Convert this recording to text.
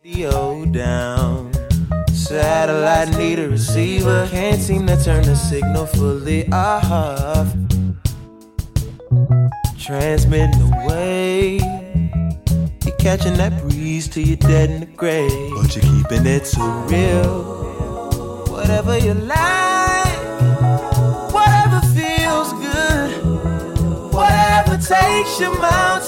Radio down. Satellite need a receiver. Can't seem to turn the signal fully off. Transmitting away. You're catching that breeze till you're dead in the grave. But you're keeping it so real. Whatever you like, whatever feels good, whatever takes your mind